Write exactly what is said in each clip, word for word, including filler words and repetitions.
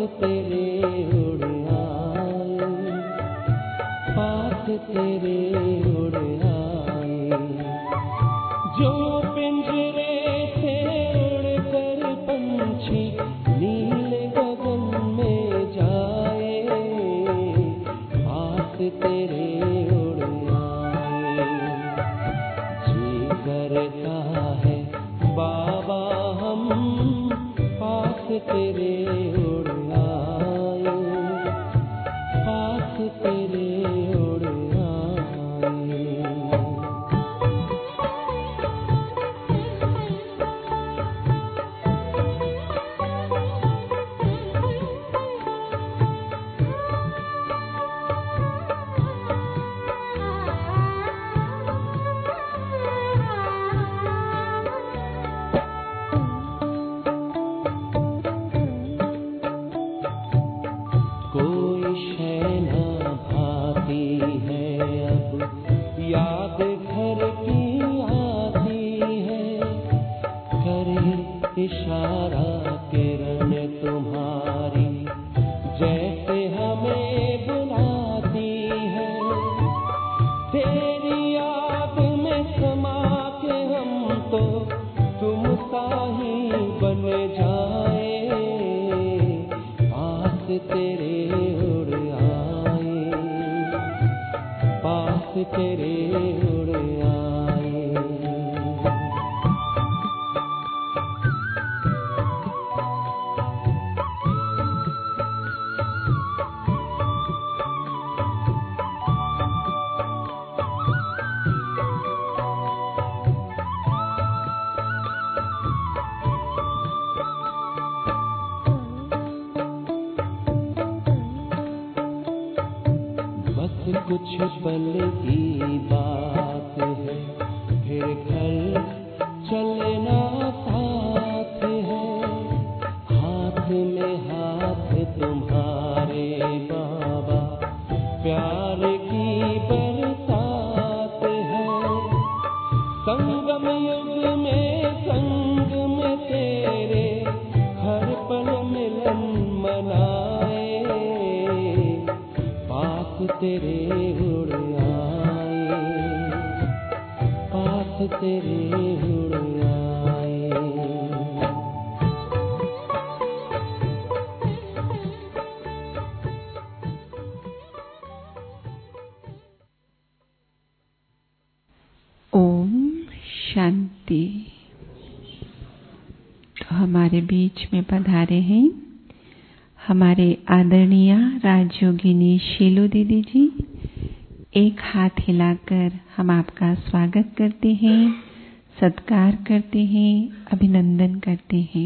तेरे उड़ आए, पास तेरे उड़ आए। जो पिंजरे से उड़कर पंछी नीले गगन में जाए, पास तेरे उड़ आए। जी करता है बाबा हम पास तेरे उड़ आए, पास तेरे उड़ आए। कोई शय न भाती है अब, याद घर की आती है। करे इशारा किरण तुम्हारी, जैसे हमें बुलाती है। तेरी याद में समा के हम तो तुम सा ही बन जाए, पास तेरे उड़ आए, पास तेरे उड़ आए। बस कुछ पल की बात है, फिर घर चलना साथ है। हाथ में हाथ तुम्हारे बाबा, प्यार की बरसात है। संगम युग में संग में तेरे, हर पल मिलन मनाए, पास तेरे उड़ आए, पास तेरे उड़ आए। ओम शांति। तो हमारे बीच में पधारे हैं हमारे आदरणीय राजयोगिनी शीलू दीदी जी। एक हाथ हिलाकर हम आपका स्वागत करते हैं, सत्कार करते हैं, अभिनंदन करते हैं।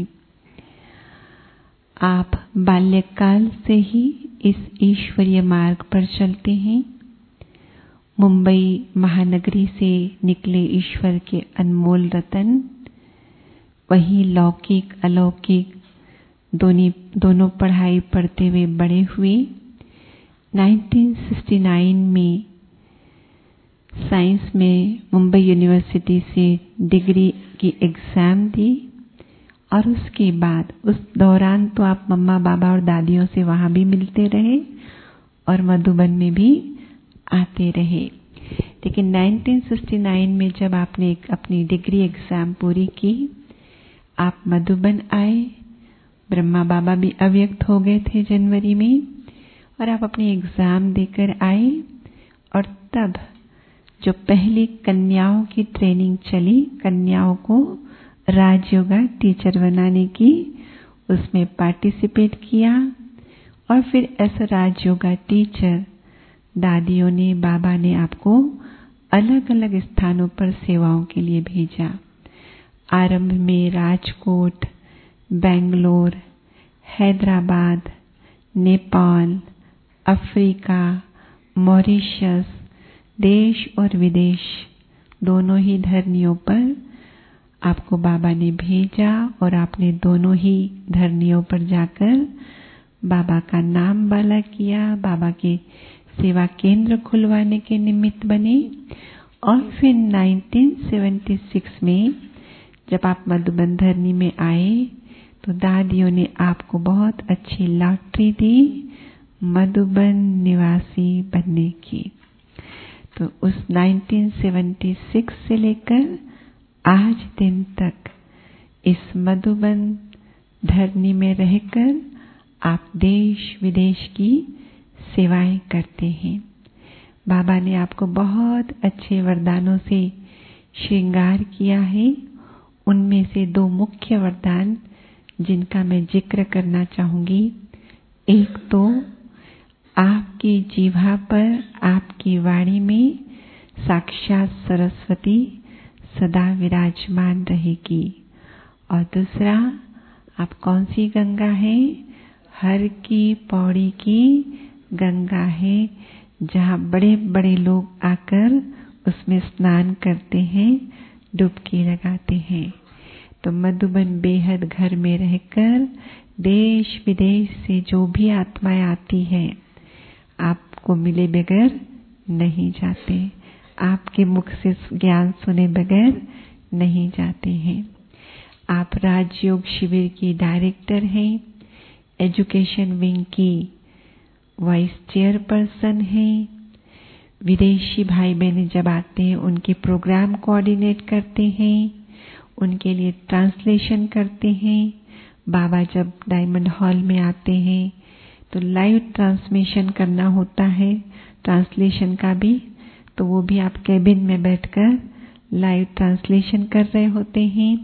आप बाल्यकाल से ही इस ईश्वरीय मार्ग पर चलते हैं। मुंबई महानगरी से निकले ईश्वर के अनमोल रतन, वही लौकिक अलौकिक दोनों दोनों पढ़ाई पढ़ते हुए बड़े हुए। उन्नीस सौ उनहत्तर में साइंस में मुंबई यूनिवर्सिटी से डिग्री की एग्जाम दी और उसके बाद उस दौरान तो आप मम्मा बाबा और दादियों से वहां भी मिलते रहे और मधुबन में भी आते रहे। लेकिन उन्नीस सौ उनहत्तर में जब आपने अपनी डिग्री एग्जाम पूरी की, आप मधुबन आए। ब्रह्मा बाबा भी अव्यक्त हो गए थे जनवरी में, और आप अपनी एग्जाम देकर आए। और तब जो पहली कन्याओं की ट्रेनिंग चली, कन्याओं को राजयोगा टीचर बनाने की, उसमें पार्टिसिपेट किया। और फिर ऐसा राजयोगा टीचर दादियों ने, बाबा ने आपको अलग अलग स्थानों पर सेवाओं के लिए भेजा। आरंभ में राजकोट, बेंगलोर, हैदराबाद, नेपाल, अफ्रीका, मॉरिशस, देश और विदेश दोनों ही धरनियों पर आपको बाबा ने भेजा। और आपने दोनों ही धरनियों पर जाकर बाबा का नाम बाला किया, बाबा के सेवा केंद्र खुलवाने के निमित्त बने। और फिर उन्नीस सौ छिहत्तर में जब आप मधुबन धरनी में आए तो दादियों ने आपको बहुत अच्छी लॉटरी दी मधुबन निवासी बनने की। तो उस उन्नीस सौ छिहत्तर से लेकर आज दिन तक इस मधुबन धरनी में रहकर आप देश विदेश की सेवाएं करते हैं। बाबा ने आपको बहुत अच्छे वरदानों से श्रृंगार किया है। उनमें से दो मुख्य वरदान जिनका मैं जिक्र करना चाहूंगी, एक तो आपकी जीवा पर, आपकी वाणी में साक्षात सरस्वती सदा विराजमान रहेगी, और दूसरा, आप कौन सी गंगा है? हर की पौड़ी की गंगा है, जहाँ बड़े बड़े लोग आकर उसमें स्नान करते हैं, डुबकी लगाते हैं। तो मधुबन बेहद घर में रहकर देश विदेश से जो भी आत्माएं आती हैं, आपको मिले बगैर नहीं जाते, आपके मुख से ज्ञान सुने बगैर नहीं जाते हैं। आप राजयोग शिविर की डायरेक्टर हैं, एजुकेशन विंग की वाइस चेयरपर्सन हैं, विदेशी भाई बहन जब आते हैं उनके प्रोग्राम कोऑर्डिनेट करते हैं, उनके लिए ट्रांसलेशन करते हैं। बाबा जब डायमंड हॉल में आते हैं तो लाइव ट्रांसमिशन करना होता है, ट्रांसलेशन का भी, तो वो भी आप कैबिन में बैठकर लाइव ट्रांसलेशन कर रहे होते हैं।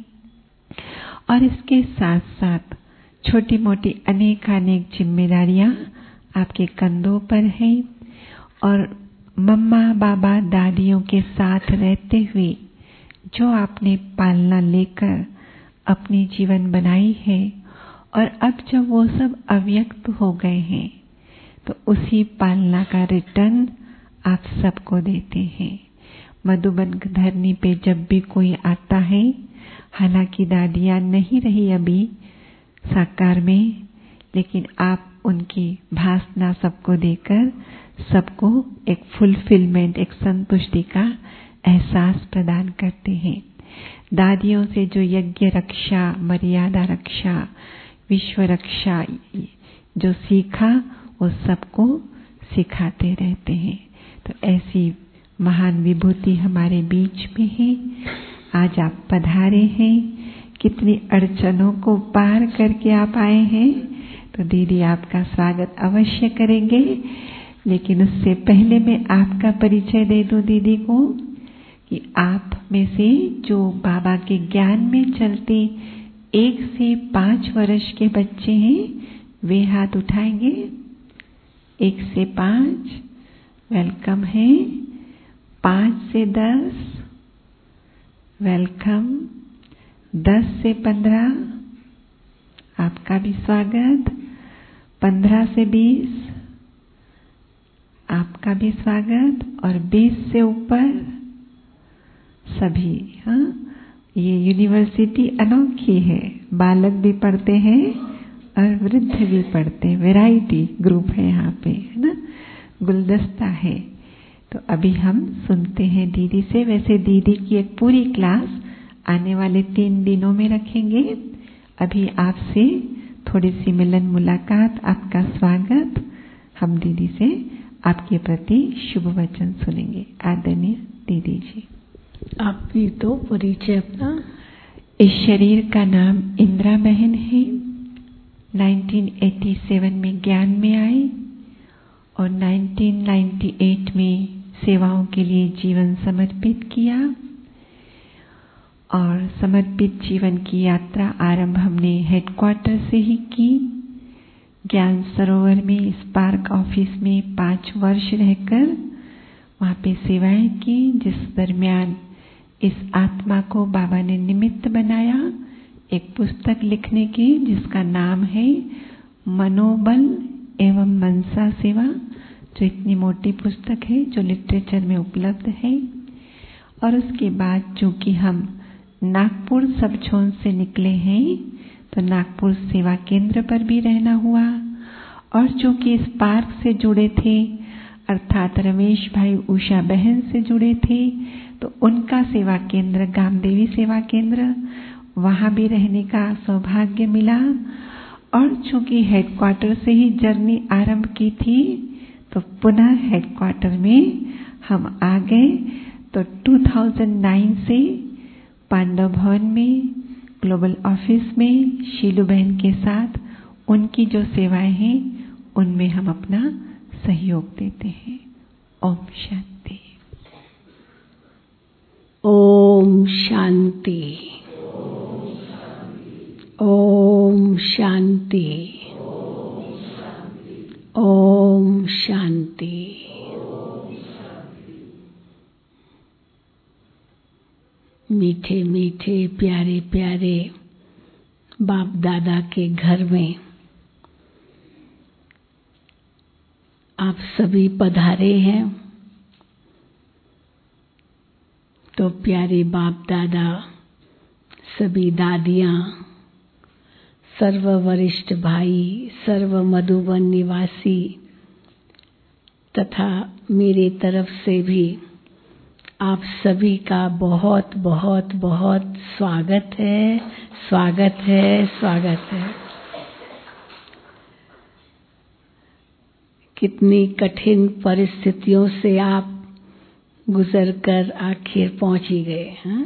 और इसके साथ साथ छोटी मोटी अनेक अनेक जिम्मेदारियां आपके कंधों पर हैं, और मम्मा बाबा दादियों के साथ रहते हुए जो आपने पालना लेकर अपनी जीवन बनाई है, और अब जब वो सब अव्यक्त हो गए हैं तो उसी पालना का रिटर्न आप सबको देते हैं। मधुबन धरनी पे जब भी कोई आता है, हालांकि दादियां नहीं रही अभी साकार में, लेकिन आप उनकी भासना सबको देकर सबको एक फुलफिलमेंट, एक संतुष्टि का एहसास प्रदान करते हैं। दादियों से जो यज्ञ रक्षा, मर्यादा रक्षा, विश्व रक्षा जो सीखा, वो सबको सिखाते रहते हैं। तो ऐसी महान विभूति हमारे बीच में है। आज आप पधारे हैं, कितनी अड़चनों को पार करके आप आए हैं, तो दीदी आपका स्वागत अवश्य करेंगे। लेकिन उससे पहले मैं आपका परिचय दे दूं दीदी को, कि आप में से जो बाबा के ज्ञान में चलते एक से पांच वर्ष के बच्चे हैं, वे हाथ उठाएंगे। एक से पांच, वेलकम है। पांच से दस, वेलकम। दस से पंद्रह, आपका भी स्वागत। पंद्रह से बीस, आपका भी स्वागत। और बीस से ऊपर सभी। हाँ, ये यूनिवर्सिटी अनोखी है, बालक भी पढ़ते हैं और वृद्ध भी पढ़ते हैं, वैरायटी ग्रुप है यहाँ पे, है ना, गुलदस्ता है। तो अभी हम सुनते हैं दीदी से। वैसे दीदी की एक पूरी क्लास आने वाले तीन दिनों में रखेंगे। अभी आपसे थोड़ी सी मिलन मुलाकात, आपका स्वागत। हम दीदी से आपके प्रति शुभ वचन सुनेंगे। आदरणीय दीदी जी, आप भी तो परिचय अपना। इस शरीर का नाम इंदिरा बहन है। उन्नीस सौ सत्तासी में ज्ञान में आई और उन्नीस सौ अट्ठानवे में सेवाओं के लिए जीवन समर्पित किया। और समर्पित जीवन की यात्रा आरंभ हमने हेडक्वार्टर से ही की। ज्ञान सरोवर में स्पार्क ऑफिस में पांच वर्ष रहकर वहां पे सेवाएं की, जिस दरमियान इस आत्मा को बाबा ने निमित्त बनाया एक पुस्तक लिखने की, जिसका नाम है मनोबल एवं मनसा सेवा, जो इतनी मोटी पुस्तक है, जो लिटरेचर में उपलब्ध है। और उसके बाद चूंकि हम नागपुर सब जोन से निकले हैं, तो नागपुर सेवा केंद्र पर भी रहना हुआ। और चूंकि इस पार्क से जुड़े थे, अर्थात रमेश भाई उषा बहन से जुड़े थे, तो उनका सेवा केंद्र गामदेवी सेवा केंद्र, वहाँ भी रहने का सौभाग्य मिला। और चूंकि हेडक्वार्टर से ही जर्नी आरंभ की थी तो पुनः हेडक्वार्टर में हम आ गए। तो दो हज़ार नौ से पांडव भवन में ग्लोबल ऑफिस में शीलू बहन के साथ उनकी जो सेवाएं हैं उनमें हम अपना सहयोग देते हैं। ओम शांति। ओम शांति। ओम शांति। ओम शांति। मीठे मीठे प्यारे प्यारे बाप दादा के घर में आप सभी पधारे हैं। तो प्यारे बाप दादा, सभी दादियाँ, सर्व वरिष्ठ भाई, सर्व मधुबन निवासी तथा मेरे तरफ से भी आप सभी का बहुत बहुत बहुत स्वागत है, स्वागत है, स्वागत है। कितनी कठिन परिस्थितियों से आप गुजर कर आखिर पहुंच ही गए हैं।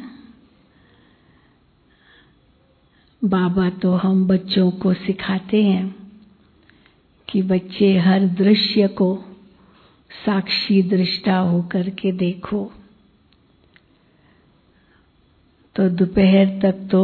बाबा तो हम बच्चों को सिखाते हैं कि बच्चे हर दृश्य को साक्षी दृष्टा होकर के देखो। तो दोपहर तक तो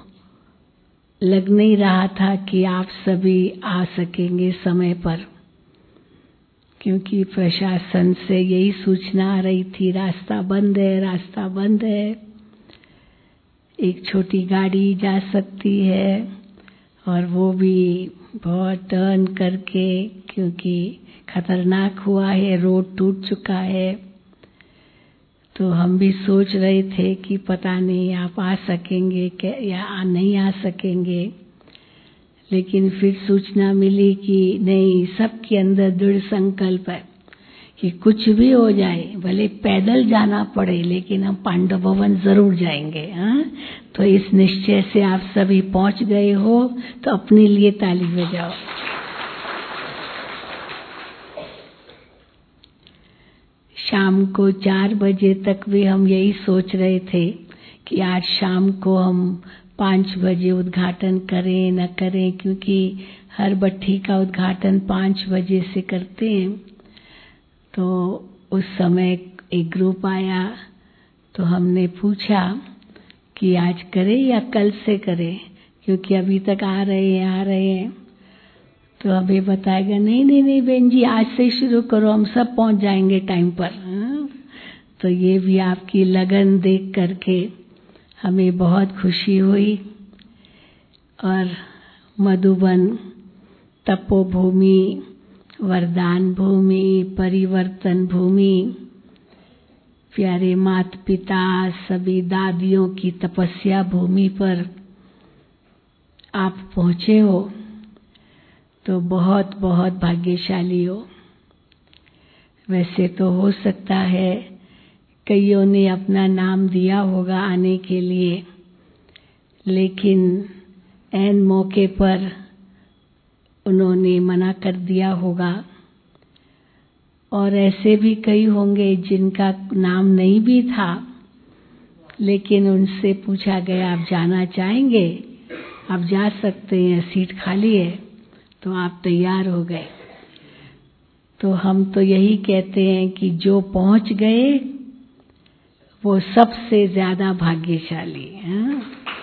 लग नहीं रहा था कि आप सभी आ सकेंगे समय पर, क्योंकि प्रशासन से यही सूचना आ रही थी, रास्ता बंद है, रास्ता बंद है, एक छोटी गाड़ी जा सकती है और वो भी बहुत टर्न करके, क्योंकि खतरनाक हुआ है, रोड टूट चुका है। तो हम भी सोच रहे थे कि पता नहीं आप आ सकेंगे क्या या नहीं आ सकेंगे, लेकिन फिर सूचना मिली कि नहीं, सबके अंदर दृढ़ संकल्प है कि कुछ भी हो जाए, भले पैदल जाना पड़े, लेकिन हम पांडव भवन जरूर जाएंगे। हाँ, तो इस निश्चय से आप सभी पहुंच गए हो, तो अपने लिए ताली बजाओ। शाम को चार बजे तक भी हम यही सोच रहे थे कि आज शाम को हम पाँच बजे उद्घाटन करें न करें, क्योंकि हर भट्ठी का उद्घाटन पाँच बजे से करते हैं। तो उस समय एक ग्रुप आया, तो हमने पूछा कि आज करें या कल से करें, क्योंकि अभी तक आ रहे हैं आ रहे हैं तो हमें बताएगा नहीं नहीं नहीं बहन जी, आज से शुरू करो, हम सब पहुंच जाएंगे टाइम पर। हाँ? तो ये भी आपकी लगन देख करके हमें बहुत खुशी हुई। और मधुबन तपोभूमि, वरदान भूमि, परिवर्तन भूमि, प्यारे माता पिता, सभी दादियों की तपस्या भूमि पर आप पहुँचे हो, तो बहुत बहुत भाग्यशाली हो। वैसे तो हो सकता है कईयों ने अपना नाम दिया होगा आने के लिए, लेकिन ऐन मौके पर उन्होंने मना कर दिया होगा। और ऐसे भी कई होंगे जिनका नाम नहीं भी था, लेकिन उनसे पूछा गया आप जाना चाहेंगे, आप जा सकते हैं, सीट खाली है, तो आप तैयार हो गए। तो हम तो यही कहते हैं कि जो पहुंच गए वो सबसे ज्यादा भाग्यशाली है।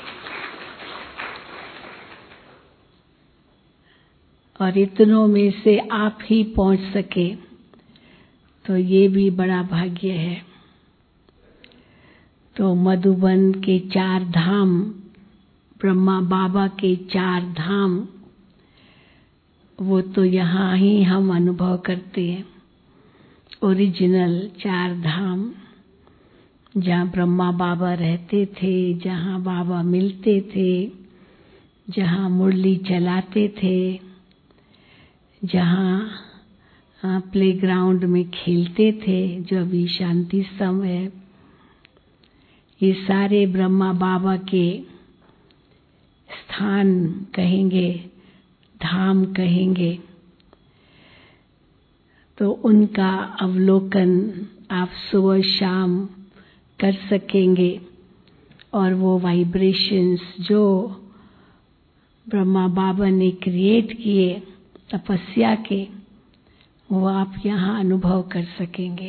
और इतनों में से आप ही पहुंच सके, तो ये भी बड़ा भाग्य है। तो मधुबन के चार धाम, ब्रह्मा बाबा के चार धाम, वो तो यहाँ ही हम अनुभव करते हैं। ओरिजिनल चार धाम, जहाँ ब्रह्मा बाबा रहते थे, जहाँ बाबा मिलते थे, जहाँ मुरली चलाते थे, जहाँ प्लेग्राउंड में खेलते थे, जो अभी शांति स्तंभ है, ये सारे ब्रह्मा बाबा के स्थान कहेंगे, धाम कहेंगे, तो उनका अवलोकन आप सुबह शाम कर सकेंगे और वो वाइब्रेशंस जो ब्रह्मा बाबा ने क्रिएट किए तपस्या के, वो आप यहाँ अनुभव कर सकेंगे।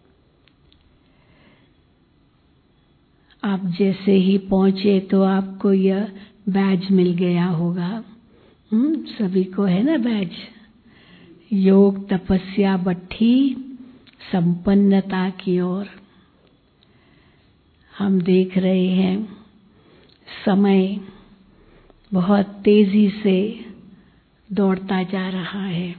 आप जैसे ही पहुंचे तो आपको यह बैज मिल गया होगा। हम्म सभी को है ना बैज। योग तपस्या बढ़ी संपन्नता की ओर। हम देख रहे हैं समय बहुत तेजी से दौड़ता जा रहा है।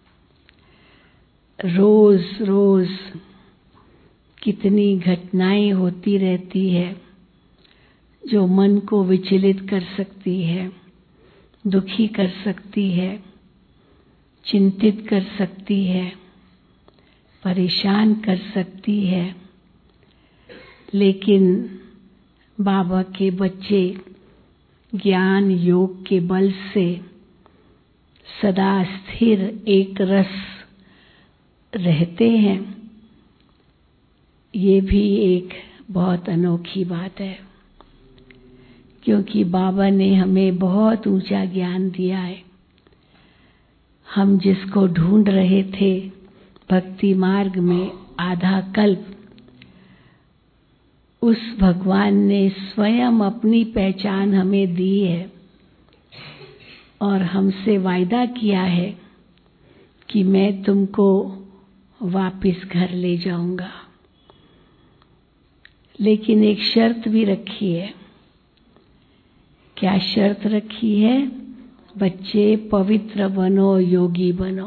रोज रोज कितनी घटनाएं होती रहती है जो मन को विचलित कर सकती है, दुखी कर सकती है, चिंतित कर सकती है, परेशान कर सकती है। लेकिन बाबा के बच्चे ज्ञान योग के बल से सदा स्थिर एक रस रहते हैं। ये भी एक बहुत अनोखी बात है, क्योंकि बाबा ने हमें बहुत ऊंचा ज्ञान दिया है। हम जिसको ढूंढ रहे थे भक्ति मार्ग में आधा कल्प, उस भगवान ने स्वयं अपनी पहचान हमें दी है और हमसे वायदा किया है कि मैं तुमको वापस घर ले जाऊंगा। लेकिन एक शर्त भी रखी है। क्या शर्त रखी है? बच्चे पवित्र बनो, योगी बनो।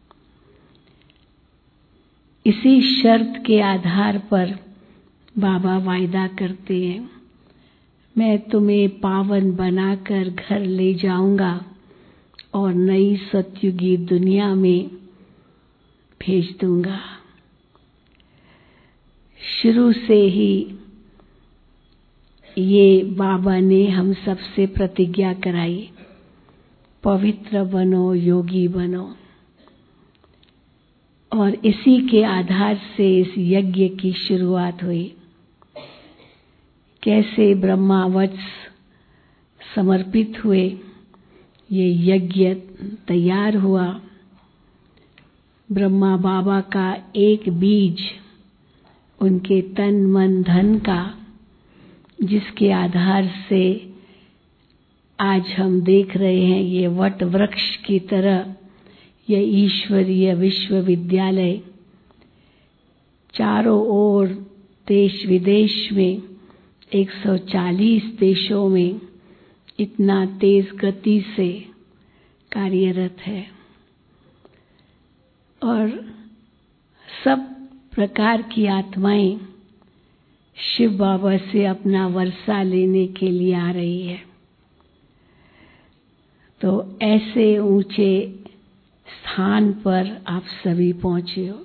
इसी शर्त के आधार पर बाबा वायदा करते हैं, मैं तुम्हें पावन बनाकर घर ले जाऊंगा और नई सतयुगी दुनिया में भेज दूंगा। शुरू से ही ये बाबा ने हम सबसे प्रतिज्ञा कराई, पवित्र बनो, योगी बनो। और इसी के आधार से इस यज्ञ की शुरुआत हुई। कैसे ब्रह्मा वत्स समर्पित हुए, ये यज्ञ तैयार हुआ। ब्रह्मा बाबा का एक बीज उनके तन मन धन का, जिसके आधार से आज हम देख रहे हैं ये वट वृक्ष की तरह यह ईश्वरीय विश्वविद्यालय चारों ओर देश विदेश में एक सौ चालीस देशों में इतना तेज गति से कार्यरत है। और सब प्रकार की आत्माएं शिव बाबा से अपना वर्षा लेने के लिए आ रही है। तो ऐसे ऊंचे स्थान पर आप सभी पहुंचे हो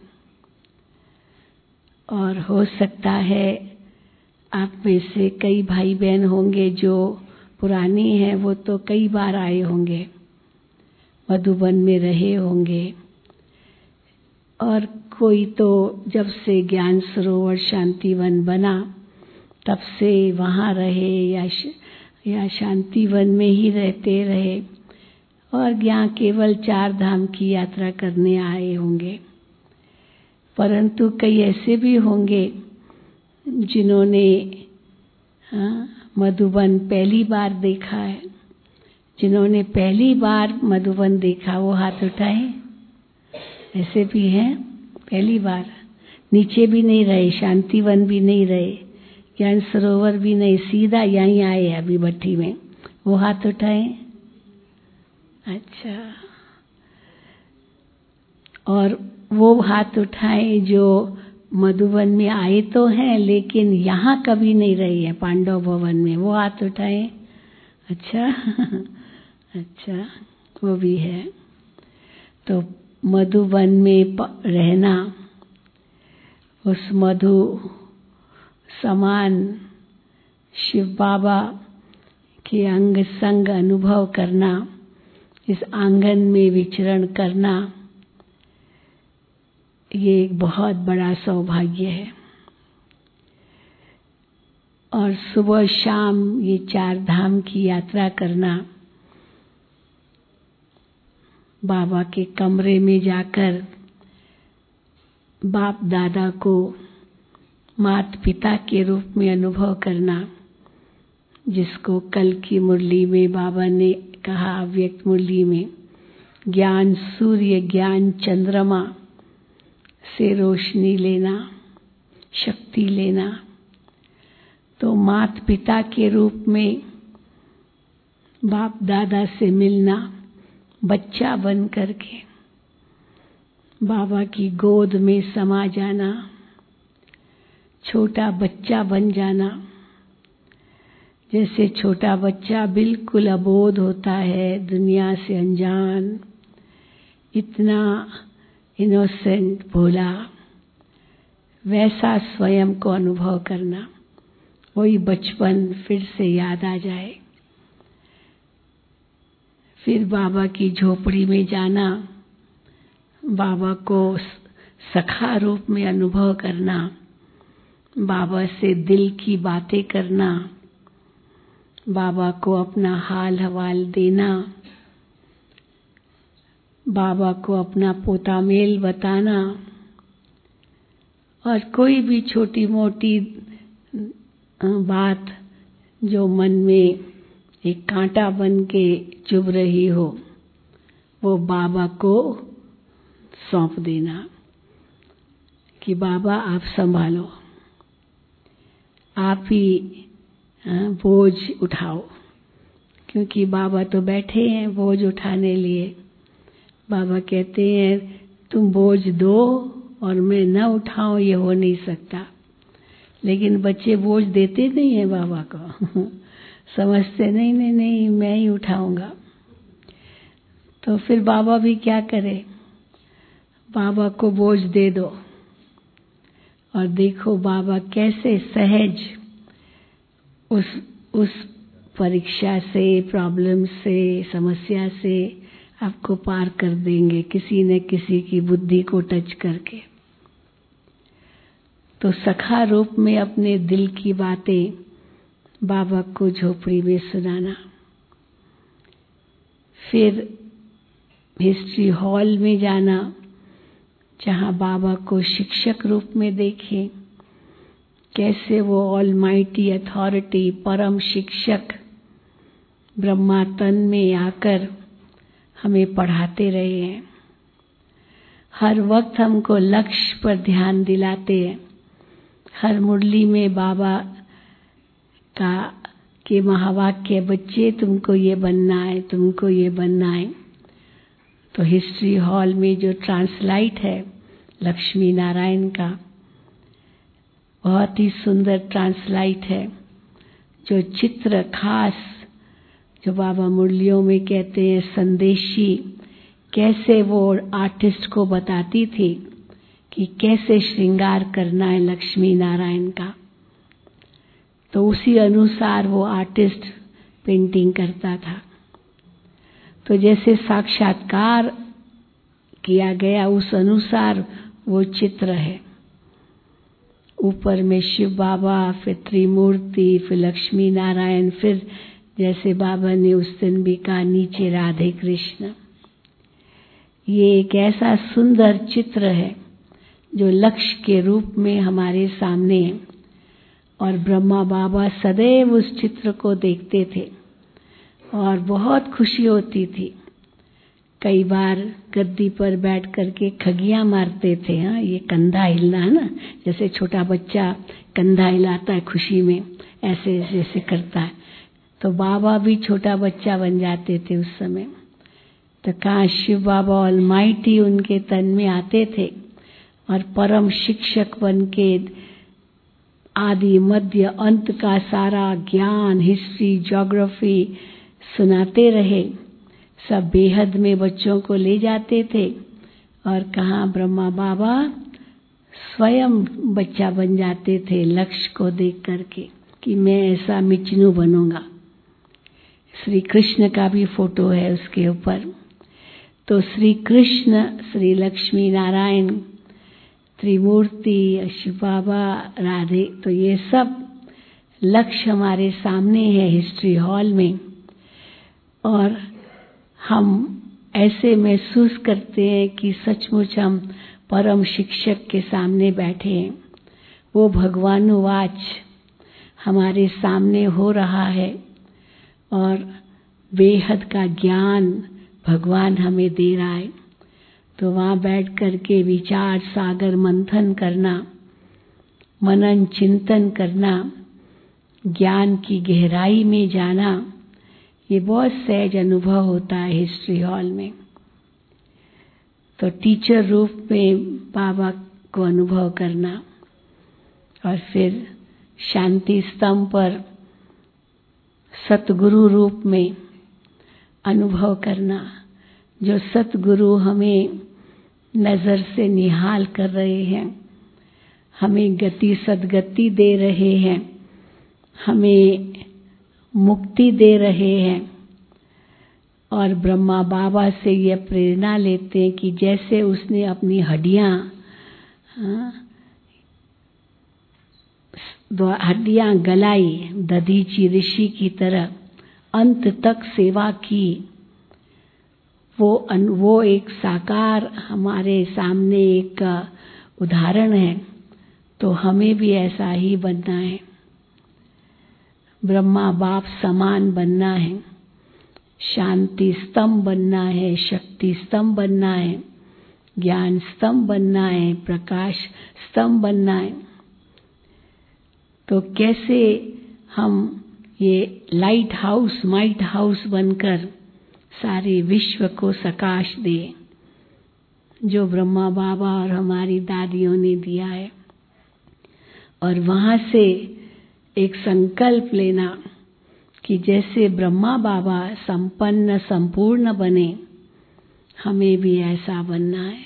और हो सकता है आप में से कई भाई बहन होंगे जो पुराने हैं, वो तो कई बार आए होंगे, मधुबन में रहे होंगे। और कोई तो जब से ज्ञान सरोवर शांतिवन बना तब से वहाँ रहे या या शांतिवन में ही रहते रहे और यहाँ केवल चार धाम की यात्रा करने आए होंगे। परंतु कई ऐसे भी होंगे जिन्होंने हाँ, मधुबन पहली बार देखा है। जिन्होंने पहली बार मधुबन देखा वो हाथ उठाए। ऐसे भी हैं पहली बार, नीचे भी नहीं रहे, शांतिवन भी नहीं रहे, ज्ञान सरोवर भी नहीं, सीधा यहीं आए अभी भट्टी में, वो हाथ उठाए। अच्छा, और वो हाथ उठाए जो मधुबन में आए तो हैं लेकिन यहाँ कभी नहीं रहे हैं, पांडव भवन में, वो हाथ उठाए। अच्छा अच्छा, वो भी है। तो मधुबन में रहना, उस मधु समान शिव बाबा कि अंग संग अनुभव करना, इस आंगन में विचरण करना, ये एक बहुत बड़ा सौभाग्य है। और सुबह शाम ये चार धाम की यात्रा करना, बाबा के कमरे में जाकर बाप दादा को माता पिता के रूप में अनुभव करना, जिसको कल की मुरली में बाबा ने कहा, अव्यक्त मुरली में, ज्ञान सूर्य ज्ञान चंद्रमा से रोशनी लेना, शक्ति लेना। तो माता पिता के रूप में बाप दादा से मिलना, बच्चा बन करके बाबा की गोद में समा जाना, छोटा बच्चा बन जाना। जैसे छोटा बच्चा बिल्कुल अबोध होता है, दुनिया से अनजान, इतना इनोसेंट भोला, वैसा स्वयं को अनुभव करना, वही बचपन फिर से याद आ जाए। फिर बाबा की झोपड़ी में जाना, बाबा को सखा रूप में अनुभव करना, बाबा से दिल की बातें करना, बाबा को अपना हाल हवाल देना, बाबा को अपना पोता मेल बताना, और कोई भी छोटी मोटी बात जो मन में एक कांटा बन के चुभ रही हो, वो बाबा को सौंप देना कि बाबा आप संभालो, आप ही बोझ उठाओ। क्योंकि बाबा तो बैठे हैं बोझ उठाने लिए। बाबा कहते हैं तुम बोझ दो और मैं न उठाऊं, ये हो नहीं सकता। लेकिन बच्चे बोझ देते नहीं हैं बाबा को समझते नहीं नहीं नहीं मैं ही उठाऊंगा। तो फिर बाबा भी क्या करे, बाबा को बोझ दे दो और देखो बाबा कैसे सहज उस उस परीक्षा से, प्रॉब्लम से, समस्या से आपको पार कर देंगे, किसी न किसी की बुद्धि को टच करके। तो सखा रूप में अपने दिल की बातें बाबा को झोपड़ी में सुनाना। फिर हिस्ट्री हॉल में जाना, जहाँ बाबा को शिक्षक रूप में देखें, कैसे वो ऑलमाइटी अथॉरिटी, परम शिक्षक ब्रह्मा तन में आकर हमें पढ़ाते रहे हैं। हर वक्त हमको लक्ष्य पर ध्यान दिलाते हैं। हर मुरली में बाबा का के महावाक्य, बच्चे तुमको ये बनना है, तुमको ये बनना है। तो हिस्ट्री हॉल में जो ट्रांसलाइट है लक्ष्मी नारायण का, बहुत ही सुंदर ट्रांसलाइट है। जो चित्र खास, जो बाबा मुरलियों में कहते हैं संदेशी, कैसे वो आर्टिस्ट को बताती थी कि कैसे श्रृंगार करना है लक्ष्मी नारायण का। तो उसी अनुसार वो आर्टिस्ट पेंटिंग करता था। तो जैसे साक्षात्कार किया गया उस अनुसार वो चित्र है। ऊपर में शिव बाबा, फिर त्रिमूर्ति, फिर लक्ष्मी नारायण, फिर जैसे बाबा ने उस दिन भी कहा नीचे राधे कृष्ण। ये एक ऐसा सुंदर चित्र है जो लक्ष्य के रूप में हमारे सामने है। और ब्रह्मा बाबा सदैव उस चित्र को देखते थे और बहुत खुशी होती थी। कई बार गद्दी पर बैठ करके खगियां मारते थे। हाँ, ये कंधा हिलना है ना, जैसे छोटा बच्चा कंधा हिलाता है खुशी में, ऐसे जैसे करता है। तो बाबा भी छोटा बच्चा बन जाते थे उस समय। तो कहाँ शिव बाबा ऑलमाइटी उनके तन में आते थे और परम शिक्षक बन के आदि मध्य अंत का सारा ज्ञान, हिस्ट्री, ज्योग्राफी सुनाते रहे। सब बेहद में बच्चों को ले जाते थे। और कहाँ ब्रह्मा बाबा स्वयं बच्चा बन जाते थे लक्ष्य को देख करके कि मैं ऐसा मिचनू बनूंगा। श्री कृष्ण का भी फोटो है उसके ऊपर। तो श्री कृष्ण, श्री लक्ष्मी नारायण, त्रिमूर्ति, शिव बाबा, राधे, तो ये सब लक्ष्य हमारे सामने है हिस्ट्री हॉल में। और हम ऐसे महसूस करते हैं कि सचमुच हम परम शिक्षक के सामने बैठे हैं। वो भगवानुवाच हमारे सामने हो रहा है और बेहद का ज्ञान भगवान हमें दे रहा है। तो वहाँ बैठ कर के विचार सागर मंथन करना, मनन चिंतन करना, ज्ञान की गहराई में जाना, ये बहुत सहज अनुभव होता है हिस्ट्री हॉल में। तो टीचर रूप में बाबा को अनुभव करना और फिर शांति स्तंभ पर सतगुरु रूप में अनुभव करना, जो सतगुरु हमें नजर से निहाल कर रहे हैं, हमें गति सद्गति दे रहे हैं, हमें मुक्ति दे रहे हैं। और ब्रह्मा बाबा से यह प्रेरणा लेते हैं कि जैसे उसने अपनी हड्डियां हड्डियां गलाई दधीची ऋषि की तरह अंत तक सेवा की, वो वो एक साकार हमारे सामने एक उदाहरण है। तो हमें भी ऐसा ही बनना है, ब्रह्मा बाप समान बनना है, शांति स्तंभ बनना है, शक्ति स्तंभ बनना है, ज्ञान स्तंभ बनना है, प्रकाश स्तंभ बनना है। तो कैसे हम ये लाइट हाउस माइट हाउस बनकर सारे विश्व को प्रकाश दे, जो ब्रह्मा बाबा और हमारी दादियों ने दिया है। और वहाँ से एक संकल्प लेना कि जैसे ब्रह्मा बाबा संपन्न संपूर्ण बने, हमें भी ऐसा बनना है,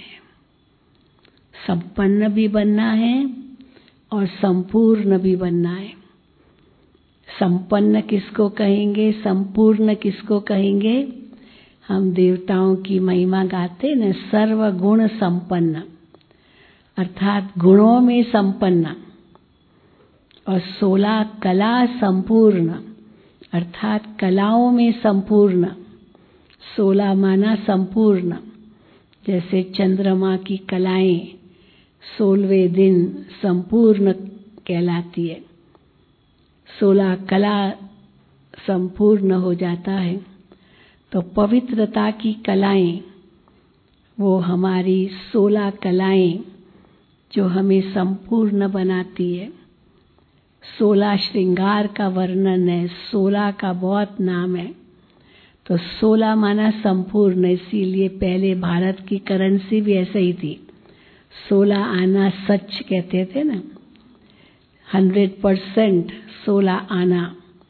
संपन्न भी बनना है और संपूर्ण भी बनना है। संपन्न किसको कहेंगे, संपूर्ण किसको कहेंगे? हम देवताओं की महिमा गाते न, सर्व गुण संपन्न, अर्थात गुणों में संपन्न, और सोलह कला संपूर्ण, अर्थात कलाओं में संपूर्ण। सोलह माना संपूर्ण, जैसे चंद्रमा की कलाएं सोलहवें दिन संपूर्ण कहलाती है। सोलह कला संपूर्ण हो जाता है। तो पवित्रता की कलाएं, वो हमारी सोलह कलाएं जो हमें संपूर्ण बनाती है। सोलह श्रृंगार का वर्णन है, सोलह का बहुत नाम है। तो सोलह माना संपूर्ण, इसीलिए पहले भारत की करेंसी भी ऐसे ही थी, सोलह आना सच कहते थे ना, हंड्रेड परसेंट सोलह आना।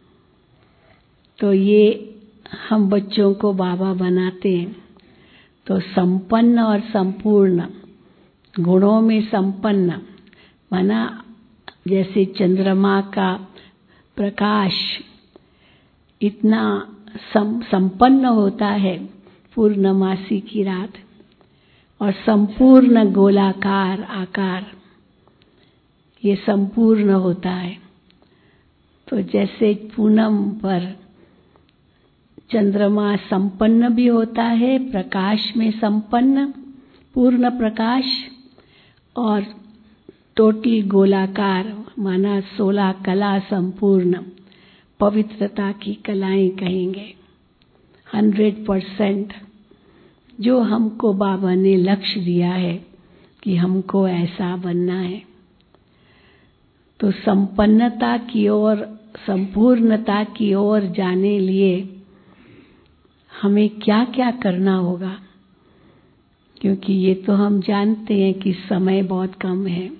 तो ये हम बच्चों को बाबा बनाते हैं। तो संपन्न और संपूर्ण, गुणों में संपन्न माना जैसे चंद्रमा का प्रकाश इतना सम, संपन्न होता है पूर्णमासी की रात, और संपूर्ण गोलाकार आकार ये संपूर्ण होता है। तो जैसे पूनम पर चंद्रमा संपन्न भी होता है, प्रकाश में संपन्न, पूर्ण प्रकाश, और टोटी गोलाकार माना सोलह कला संपूर्ण, पवित्रता की कलाएं कहेंगे, हंड्रेड परसेंट, जो हमको बाबा ने लक्ष्य दिया है कि हमको ऐसा बनना है। तो संपन्नता की ओर, संपूर्णता की ओर जाने लिए हमें क्या क्या करना होगा, क्योंकि ये तो हम जानते हैं कि समय बहुत कम है।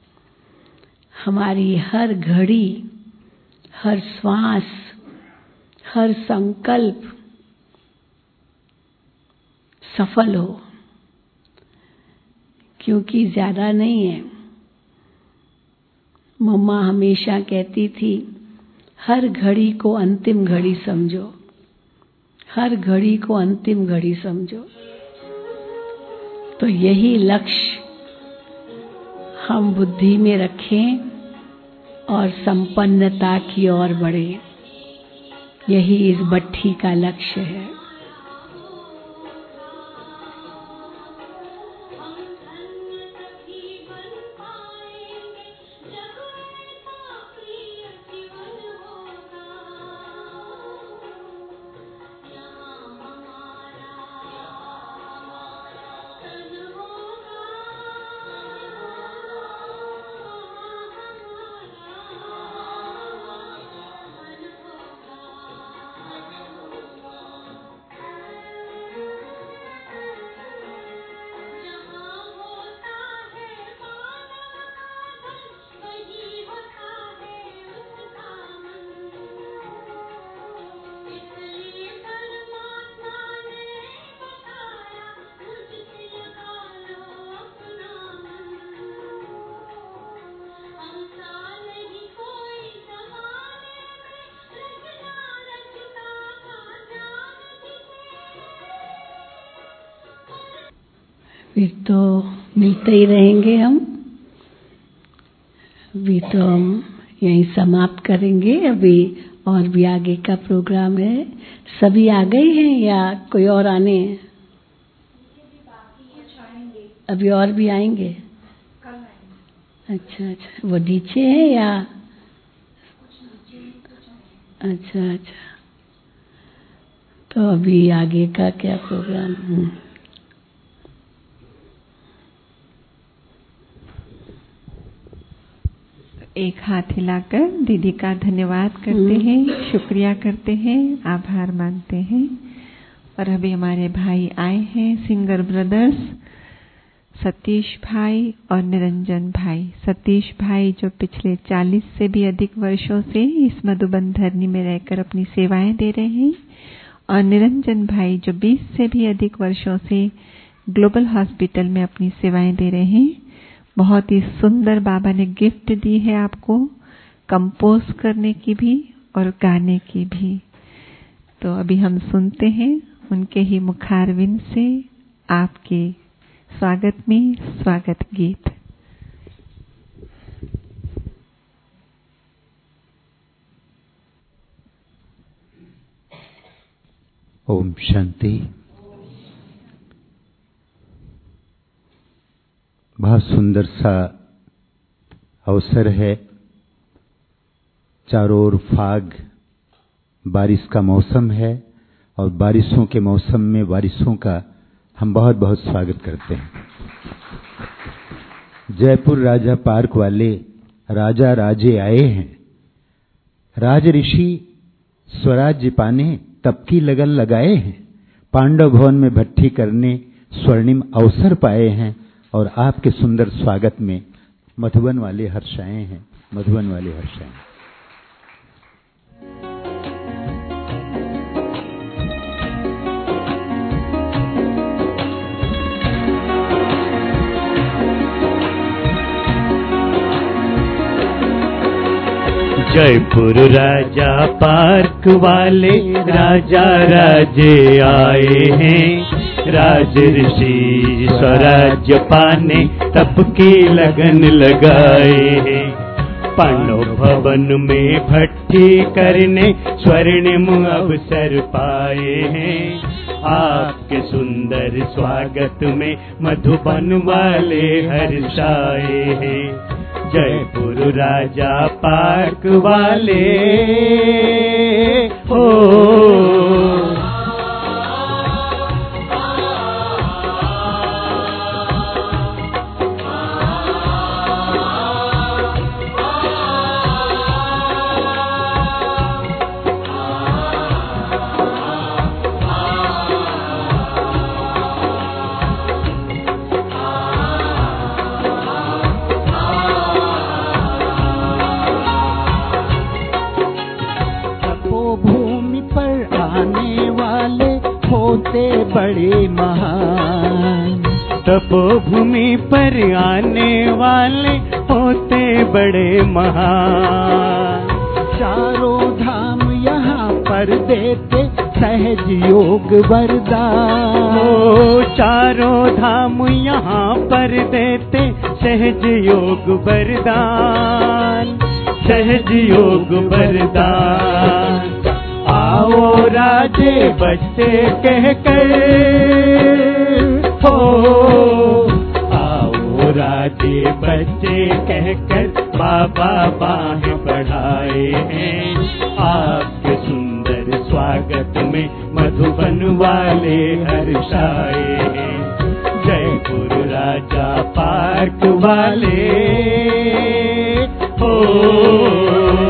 हमारी हर घड़ी, हर श्वास, हर संकल्प सफल हो, क्योंकि ज्यादा नहीं है। मम्मा हमेशा कहती थी, हर घड़ी को अंतिम घड़ी समझो। हर घड़ी को अंतिम घड़ी समझो। तो यही लक्ष्य हम बुद्धि में रखें और संपन्नता की ओर बढ़े। यही इस भट्ठी का लक्ष्य है। फिर तो मिलते ही रहेंगे हम। अभी तो हम यहीं समाप्त करेंगे। अभी और भी आगे का प्रोग्राम है। सभी आ गए हैं या कोई और आने हैं? अभी और भी आएंगे? अच्छा अच्छा, वो नीचे है या? अच्छा अच्छा, तो अभी आगे का क्या प्रोग्राम है? एक हाथ हिलाकर दीदी का धन्यवाद करते हैं, शुक्रिया करते हैं, आभार मानते हैं। और अभी हमारे भाई आए हैं, सिंगर ब्रदर्स सतीश भाई और निरंजन भाई। सतीश भाई जो पिछले चालीस से भी अधिक वर्षों से इस मधुबन धरनी में रहकर अपनी सेवाएं दे रहे हैं, और निरंजन भाई जो बीस से भी अधिक वर्षों से ग्लोबल हॉस्पिटल में अपनी सेवाएं दे रहे हैं। बहुत ही सुंदर बाबा ने गिफ्ट दी है आपको, कंपोज करने की भी और गाने की भी। तो अभी हम सुनते हैं उनके ही मुखारविंद से आपके स्वागत में स्वागत गीत। ओम शांति। बहुत सुंदर सा अवसर है। चारों ओर फाग, बारिश का मौसम है, और बारिशों के मौसम में बारिशों का हम बहुत बहुत स्वागत करते हैं। जयपुर राजा पार्क वाले राजा राजे आए हैं। राज ऋषि स्वराज्य पाने तप की लगन लगाए हैं। पांडव भवन में भट्ठी करने स्वर्णिम अवसर पाए हैं, और आपके सुंदर स्वागत में मधुबन वाले हर्षाए हैं। मधुबन वाले हर्षाए हैं। जयपुर राजा पार्क वाले राजा राजे आए हैं। राज ऋषि स्वराज्य पाने तप की लगन लगाए हैं। पांडव भवन में भट्ठी करने स्वर्णिम अवसर पाए हैं। आपके सुंदर स्वागत में मधुबन वाले हर्षाए हैं। जयपुर राजा पार्क वाले हो। बड़े महान तपोभूमि पर आने वाले होते बड़े महान। चारों धाम यहाँ पर देते सहज योग वरदान। ओ चारों धाम यहाँ पर देते सहज योग वरदान, सहज योग वरदान। आओ राजे बच्चे कहकर, हो आओ राजे बच्चे कहकर बाबा बाहें बढ़ाए हैं। आपके सुंदर स्वागत में मधुबन वाले हर्षाए हैं। जयपुर राजा पार्क वाले हो।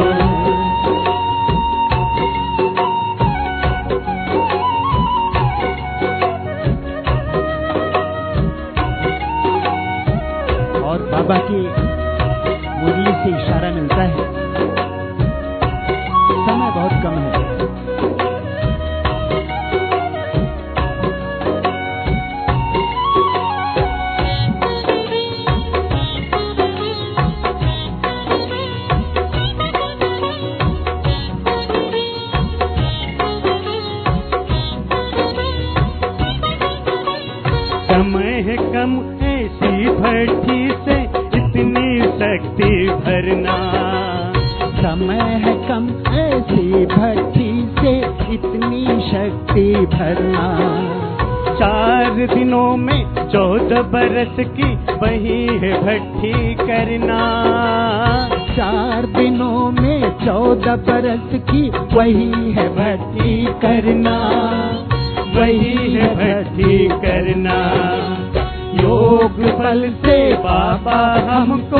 बाबा की मुरली से इशारा मिलता है, समय बहुत कम है। समय है कम ऐसी भट्टी से इतनी शक्ति भरना, समय है कम ऐसी भट्टी से इतनी शक्ति भरना। चार दिनों में चौदह बरस की वही है भट्टी करना, चार दिनों में चौदह बरस की वही है भट्टी करना, वही है भट्टी करना। योग बल से बाबा हमको,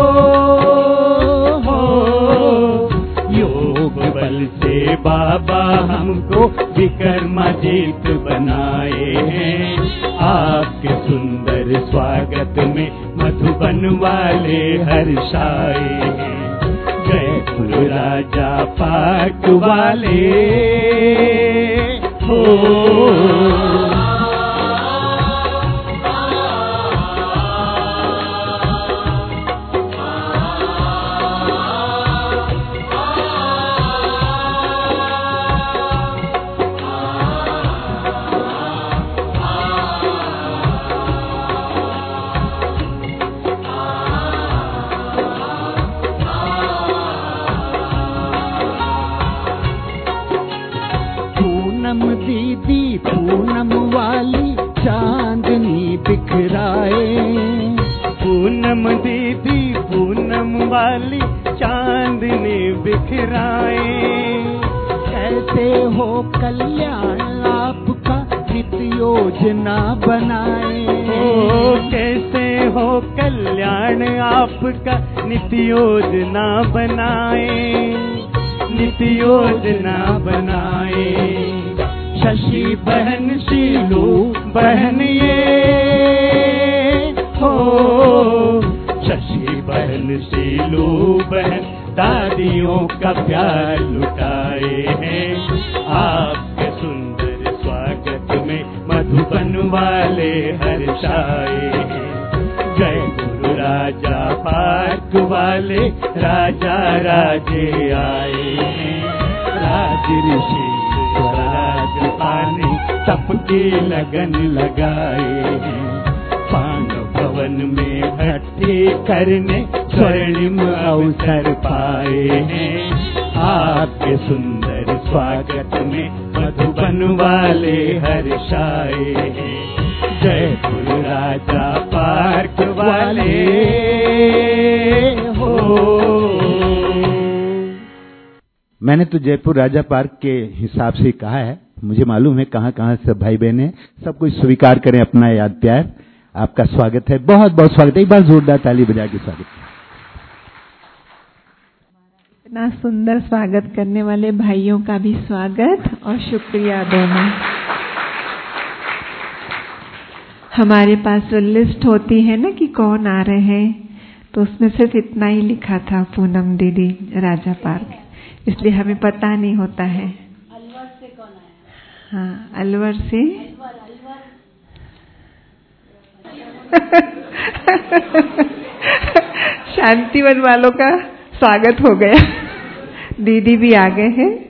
हो योग बल से बाबा हमको विक्रमादित्य बनाए हैं। आपके सुंदर स्वागत में मधुबन वाले हर्षाए हैं। जयपुर राजा पार्क वाले हो। दीदी पूनम वाली चांदनी बिखराए, पूनम दीदी पूनम वाली चांदनी बिखराए। कैसे हो कल्याण आपका नित्य योजना बनाए, ओ कैसे हो कल्याण आपका नित्य योजना बनाए, नित्य योजना बनाए। शशि बहन शीलू बहन ये हो, शशि बहन शीलू बहन दादियों का प्यार लुटाए हैं। आपके सुंदर स्वागत में मधुबन वाले हर्षाए हैं। जय गुरु राजा पार्क वाले राजा राजे आए हैं। राज ऋषि स्वराज पानी सबकी लगन लगाए हैं। पांडव भवन में भट्टी करने स्वर्णिम अवसर पाए हैं। आपके सुंदर स्वागत में मधुबन वाले हर्षाए हैं। जय गुरु राजा पार्क वाले हो। मैंने तो जयपुर राजा पार्क के हिसाब से कहा है, मुझे मालूम है कहाँ कहाँ सब भाई बहन हैं, सब कुछ स्वीकार करें अपना याद प्यार। आपका स्वागत है, बहुत बहुत स्वागत है। एक बार जोरदार ताली बजा के स्वागत। इतना सुंदर स्वागत करने वाले भाइयों का भी स्वागत और शुक्रिया दोनों। हमारे पास जो लिस्ट होती है ना कि कौन आ रहे हैं, तो उसमें सिर्फ इतना ही लिखा था पूनम दीदी राजा पार्क, इसलिए हमें पता नहीं होता है। अलवर से कौन आया? हाँ, अलवर से शांतिवन वालों का स्वागत हो गया। दीदी भी आ गए हैं।